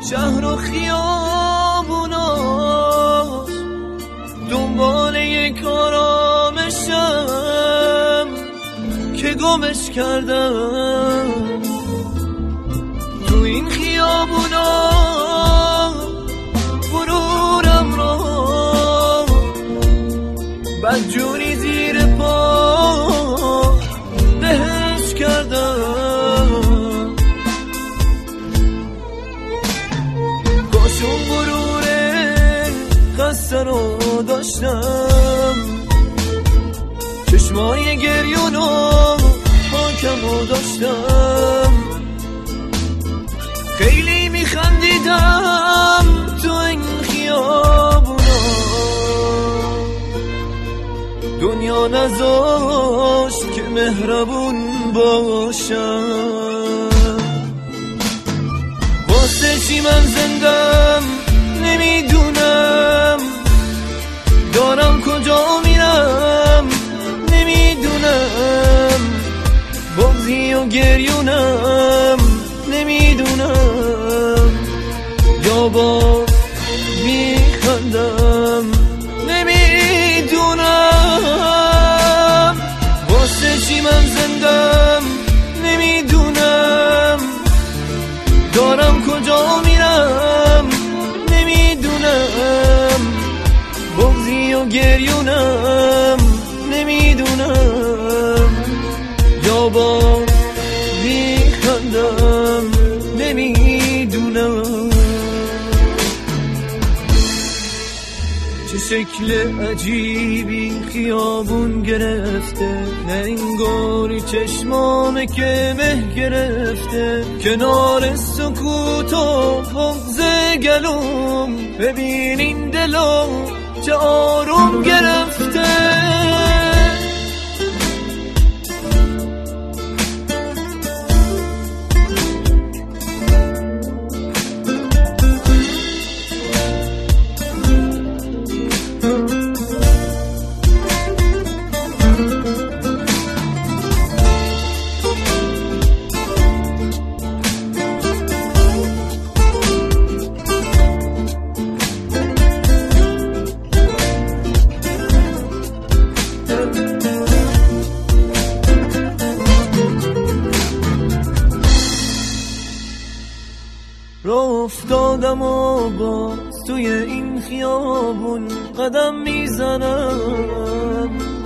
شهر و خیابوناش دنبال یک آرامشم که گمش کردم تو این خیابونا. غرورم را بدجوری زیر پا بهش کردم. کاش اون غرور خسته رو داشتم، چشمای گریون و حاکم رو داشتم. خیلی میخندیدم تو این خیابونا، دنیا نذاشت که مهربون باشم. واسه چی من زندم نمیدونم، دارم کجا میرم نمیدونم، بغضی و گریونم نمیدونم، یا با میخندم نمیدونم. واسه چی من زندم نمیدونم، دارم کجا میرم نمیدونم، بغضی و گریونم نمیدونم، یا با میخندم نمیدونم. چه شکل عجیبی خیابون گرفته، انگاری چشمامه که مه گرفته، کنار سکوت و بغض گلوم ببینین دلو چه آروم گرفته. راه افتادم و باز توی این خیابون قدم میزنم،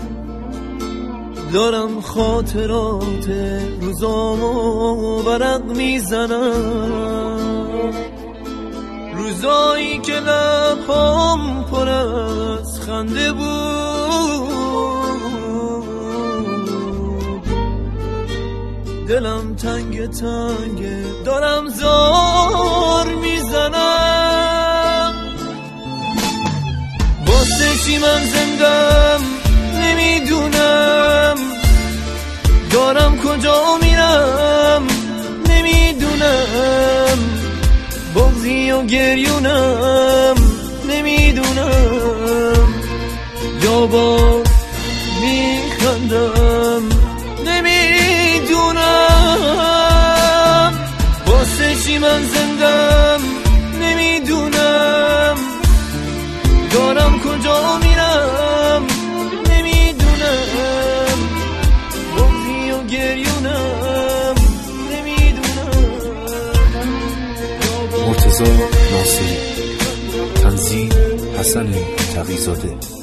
دارم خاطرات روزامو ورق میزنم، روزایی که لبام پر از خنده بود، دلم تنگ دارم زار میزنم. واسه چی من زندم نمیدونم، دارم کجا میرم نمیدونم، بغضی و گریونم نمیدونم، یا با میخندم نمیدونم. واسه چی من زندم نمیدونم، دارم کجا میرم نمیدونم، بغضی و گریونم نمیدونم. مرتضی ناصری، تنظیم حسن تقی‌زاده.